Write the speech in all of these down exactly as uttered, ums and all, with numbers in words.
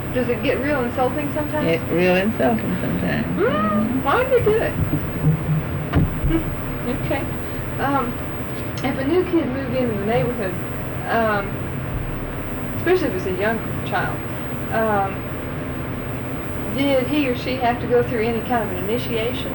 Does it get real insulting sometimes? It's real insulting sometimes. Mm, why do you do it? Hmm, okay. Um, if a new kid moved into the neighborhood, um, especially if it's a young child, um, did he or she have to go through any kind of an initiation?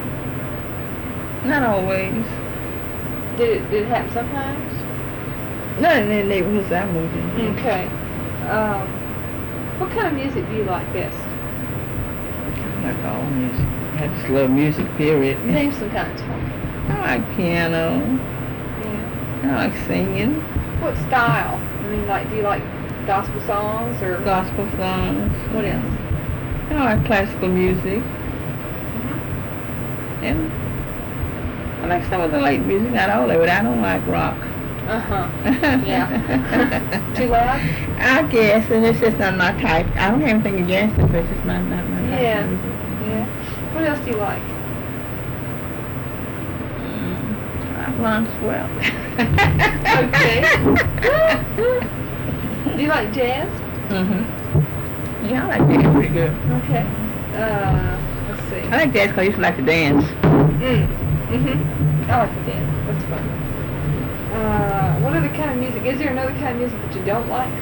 Not always. Did it, did it happen sometimes? Not in the neighborhoods I moved in. Okay. Um, what kind of music do you like best? I like all music. I just love music, period. Name some kinds for me. I like piano. Yeah. I like singing. What style? I mean, like, do you like gospel songs or Gospel songs. what else? I like classical music. Mm-hmm. And I like some of the late music, not all of it. I don't like rock. Uh-huh. Yeah. Too loud? I guess, and it's just not my type. I don't have anything against it, but it's just not, not my type. Yeah. of music. Yeah. What else do you like? Mm, I learned well. Okay. Do you like jazz? Mm-hmm. Yeah, I like jazz pretty good. Okay. Uh, let's see. I like jazz because I used to like to dance. Mm. Mm-hmm. I like to dance. That's fun. Uh, what other kind of music? Is there another kind of music that you don't like?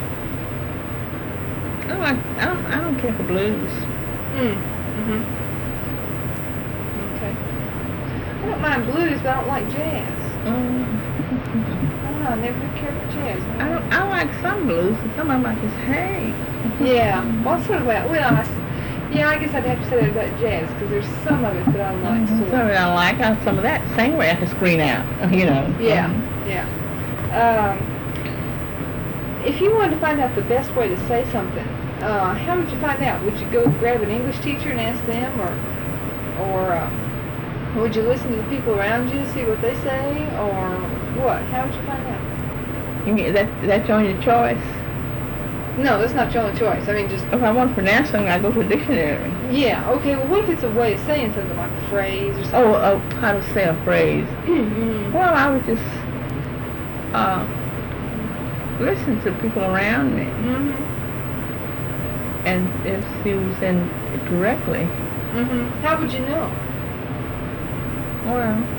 I don't like, I don't, I don't care for blues. Mm. Mm-hmm. Okay. I don't mind blues, but I don't like jazz. Um, I don't know. I never did care for jazz. I don't, I like some blues, and some of them I just hate. Yeah. Well, that's sort of well, well, I, s- yeah, I guess I'd have to say that about jazz, because there's some of it that I like. Mhm. Sort Some of of. it I like. I, some of that same way I can scream out, you know. Yeah. Um, Yeah. Um, if you wanted to find out the best way to say something, uh, how would you find out? Would you go grab an English teacher and ask them, or, or um, would you listen to the people around you to see what they say, or what? How would you find out? You mean that's that's your only choice? No, that's not your only choice. I mean, just If I want to pronounce something, I go to a dictionary. yeah. Okay. Well, what if it's a way of saying something like a phrase or Oh, something? oh, how to say a phrase? Mhm. Well, I would just uh, listen to people around me Mhm. and if see who's saying it correctly. Mhm. How would you know? Well,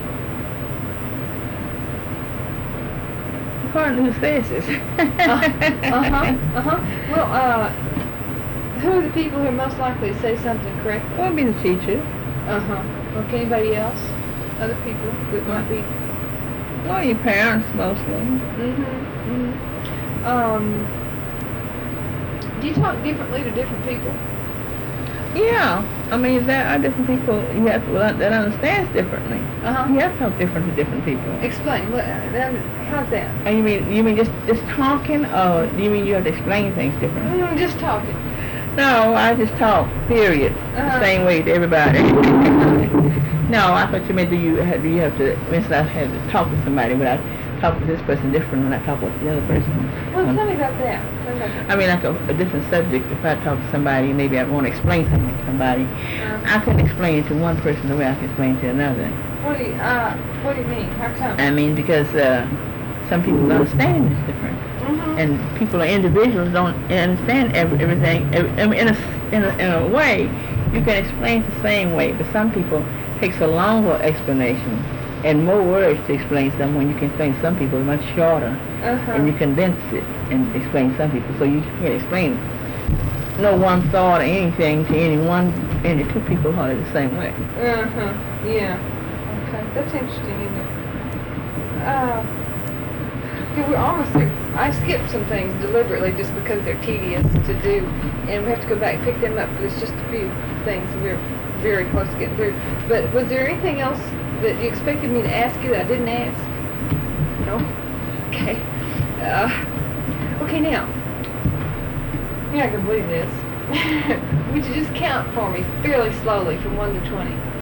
according to who says it. Uh huh. Uh huh. Well, uh, who are the people who are most likely to say something correctly? Well, be the teacher. Uh huh. Okay. Anybody else? Other people that might be. Well, your parents mostly. Mhm. Mhm. Um. Do you talk differently to different people? Yeah, I mean there are different people you have to, that understands differently. Uh huh. You have to talk different to different people. Explain. What? uh, Then how's that? And you mean you mean just just talking, or do you mean you have to explain things differently? Mm, just talking. No, I just talk. Period. Uh-huh. The same way to everybody. No, I thought you meant do you have, do you have to? For instance, I had to talk with somebody, but I talk with this person different when I talk with the other person. Well, Um, tell me about that. Tell me about that. I mean, like a, a different subject. If I talk to somebody, maybe I want to explain something to somebody. Uh, I couldn't explain it to one person the way I can explain it to another. what do you? Uh, what do you mean? How come? I mean, because uh, some people's understanding is different, Mhm. and people or individuals don't understand every, everything. Every, I mean, in a, in a in a way, you can explain it the same way, but some people takes a longer explanation and more words to explain something. When you can explain some people much shorter, Uh-huh. and you condense it and explain some people, so you can't explain no one thought or anything to any one, any two people hardly the same way. Uh-huh. Yeah. Okay. That's interesting, isn't it? Uh, okay, we're almost through. I skipped some things deliberately just because they're tedious to do, and we have to go back and pick them up, but it's just a few things we're very close to getting through. But was there anything else that you expected me to ask you that I didn't ask? No? Okay. Uh, okay, now, you're not going to believe this. Would you just count for me fairly slowly from one to twenty?